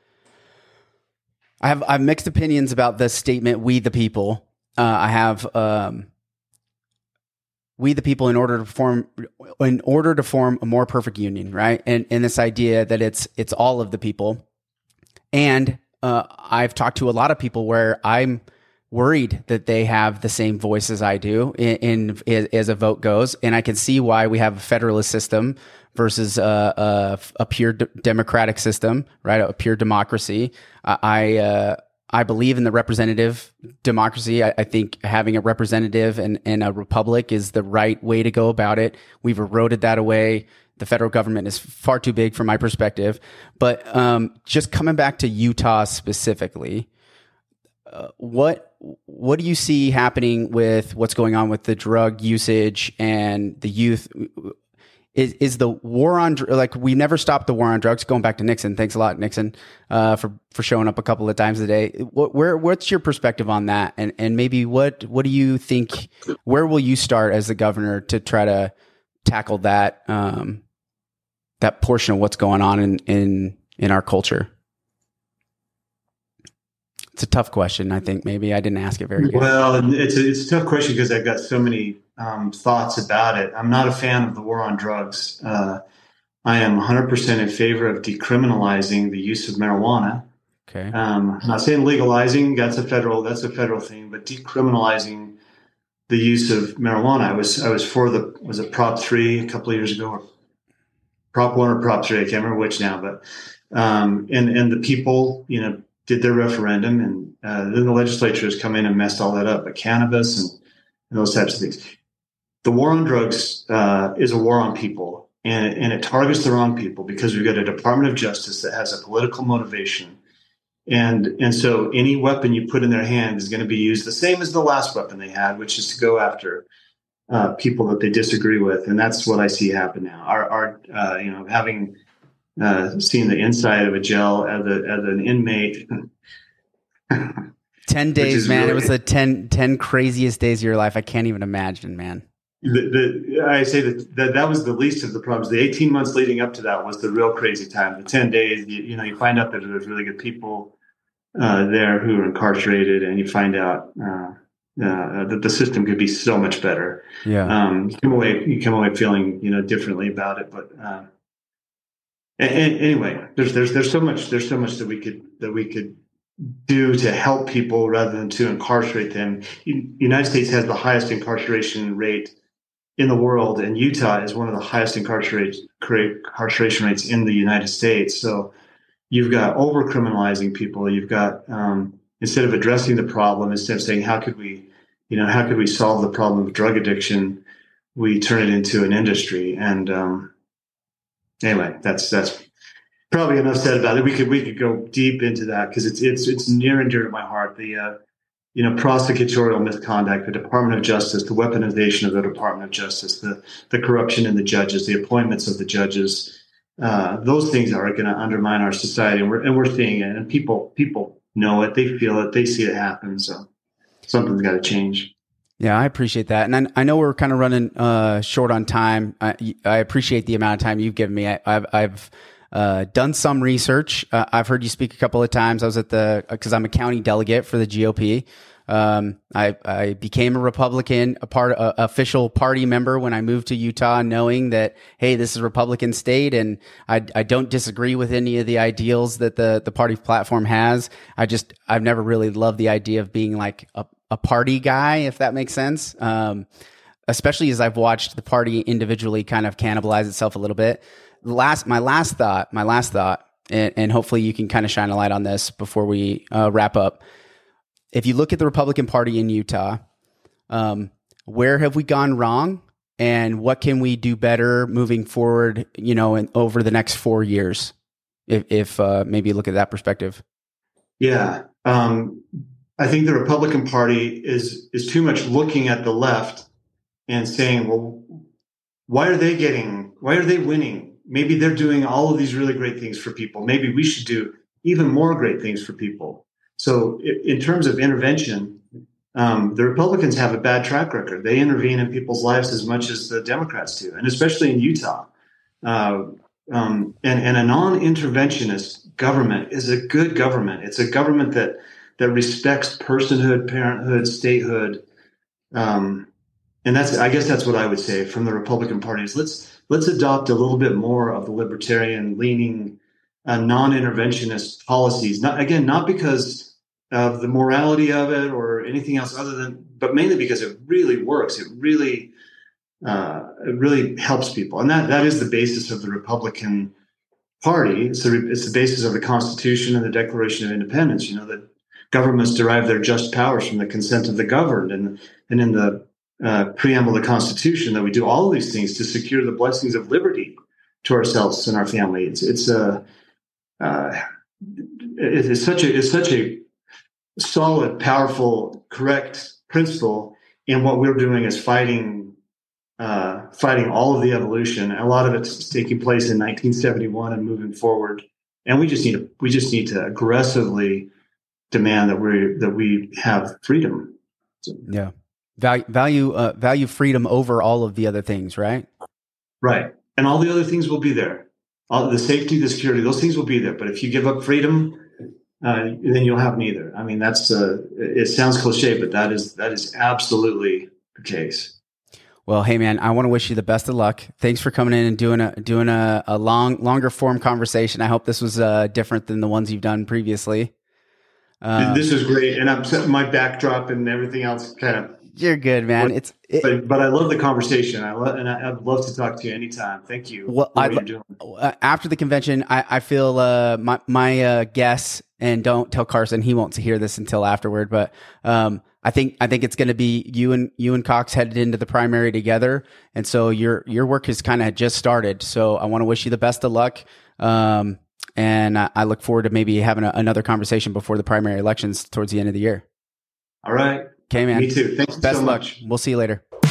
S2: I have I have mixed opinions about the statement "we the people." Uh, I have um, we the people in order to form in order to form a more perfect union, right? And and this idea that it's it's all of the people. And uh, I've talked to a lot of people where I'm worried that they have the same voice as I do in, in as a vote goes, and I can see why we have a federalist system versus a, a, a pure d- democratic system, right? A pure democracy. I uh, I believe in the representative democracy. I, I think having a representative and, and a republic is the right way to go about it. We've eroded that away. The federal government is far too big from my perspective. But um, just coming back to Utah specifically, uh, what what do you see happening with what's going on with the drug usage and the youth? Is is the war on like we never stopped the war on drugs? Going back to Nixon, thanks a lot, Nixon, uh, for for showing up a couple of times a day. What, where what's your perspective on that? And and maybe what what do you think? Where will you start as the governor to try to tackle that um, that portion of what's going on in, in in our culture? It's a tough question. I think maybe I didn't ask it very good.
S1: Well, it's a, it's a tough question because I've got so many um, thoughts about it. I'm not a fan of the war on drugs. Uh, I am one hundred percent in favor of decriminalizing the use of marijuana.
S2: Okay.
S1: Um, I'm not saying legalizing. That's a federal. That's a federal thing. But decriminalizing the use of marijuana. I was I was for the was it Prop three a couple of years ago, or Prop one or Prop three. I can't remember which now. But um, and and the people, you know, did their referendum, and uh, then the legislature has come in and messed all that up. But cannabis and, and those types of things. The war on drugs uh, is a war on people, and it, and it targets the wrong people because we've got a Department of Justice that has a political motivation. And and so any weapon you put in their hand is going to be used the same as the last weapon they had, which is to go after uh, people that they disagree with, and that's what I see happen now. Our, our uh, you know, having uh, seen the inside of a jail as a as an inmate.
S2: ten days, man. Really, it was the ten, ten craziest days of your life. I can't even imagine, man.
S1: The, the, I say that, that that was the least of the problems. The eighteen months leading up to that was the real crazy time. The ten days, you, you know, you find out that there's really good people uh, there who are incarcerated, and you find out uh, uh, that the system could be so much better.
S2: Yeah.
S1: Um, you come away, you come away feeling, you know, differently about it. But uh, and, and anyway, there's there's there's so much there's so much that we could that we could do to help people rather than to incarcerate them. The United States has the highest incarceration rate in the world, and Utah is one of the highest incarceration incarceration rates in the United States. So you've got over criminalizing people. You've got um, instead of addressing the problem, instead of saying how could we, you know, how could we solve the problem of drug addiction, we turn it into an industry. And um, anyway, that's that's probably enough said about it. We could we could go deep into that because it's it's it's near and dear to my heart. The uh, you know, prosecutorial misconduct, the Department of Justice, the weaponization of the Department of Justice, the, the corruption in the judges, the appointments of the judges, uh, those things are going to undermine our society, and we're and we're seeing it. And people people know it, they feel it, they see it happen. So something's got to change.
S2: Yeah, I appreciate that, and I, I know we're kind of running uh, short on time. I, I appreciate the amount of time you've given me. I, I've I've Uh, done some research. Uh, I've heard you speak a couple of times. I was at the, because I'm a county delegate for the G O P. Um, I, I became a Republican, a part, a, official party member when I moved to Utah, knowing that, hey, this is a Republican state, and I, I don't disagree with any of the ideals that the, the party platform has. I just, I've never really loved the idea of being like a, a party guy, if that makes sense. Um, especially as I've watched the party individually kind of cannibalize itself a little bit. Last, my last thought, my last thought, and, and hopefully you can kind of shine a light on this before we uh, wrap up. If you look at the Republican Party in Utah, um, where have we gone wrong, and what can we do better moving forward, you know, in, over the next four years, if, if uh, maybe you look at that perspective?
S1: Yeah. Um, I think the Republican Party is is too much looking at the left and saying, well, why are they getting, why are they winning? Maybe they're doing all of these really great things for people. Maybe we should do even more great things for people. So in terms of intervention, um, the Republicans have a bad track record. They intervene in people's lives as much as the Democrats do, and especially in Utah. Uh, um, and, and a non-interventionist government is a good government. It's a government that that respects personhood, parenthood, statehood. Um, and that's, I guess that's what I would say from the Republican Party is let's let's adopt a little bit more of the libertarian leaning Uh, non-interventionist policies. Not again, not because of the morality of it or anything else other than, but mainly because it really works. It really, uh, it really helps people, and that that is the basis of the Republican Party. It's the it's the basis of the Constitution and the Declaration of Independence. You know that governments derive their just powers from the consent of the governed, and and in the uh, preamble of the Constitution that we do all of these things to secure the blessings of liberty to ourselves and our family. It's it's a Uh, it is such a it's such a solid, powerful, correct principle. And what we're doing is fighting uh, fighting all of the evolution. A lot of it's taking place in nineteen seventy-one and moving forward. And we just need to we just need to aggressively demand that we that we have freedom. So,
S2: yeah, value value uh, value freedom over all of the other things, right?
S1: Right, and all the other things will be there. All the safety, the security, those things will be there. But if you give up freedom, uh, then you'll have neither. I mean, that's uh, it sounds cliche, but that is that is absolutely the case.
S2: Well, hey man, I want to wish you the best of luck. Thanks for coming in and doing a doing a, a long longer form conversation. I hope this was uh, different than the ones you've done previously.
S1: Uh, this is great, and I'm my backdrop and everything else kind of.
S2: You're good, man.
S1: But,
S2: it's it,
S1: but, but I love the conversation. I love and I, I'd love to talk to you anytime. Thank you.
S2: Well, I, uh, after the convention, I, I feel uh, my my uh, guess, and don't tell Carson, he won't hear this until afterward. But um, I think I think it's going to be you and you and Cox headed into the primary together, and so your your work has kind of just started. So I want to wish you the best of luck. Um, and I, I look forward to maybe having a, another conversation before the primary elections towards the end of the year.
S1: All right.
S2: Okay, man.
S1: Me too. Thanks
S2: Best
S1: so
S2: luck.
S1: much.
S2: We'll see you later.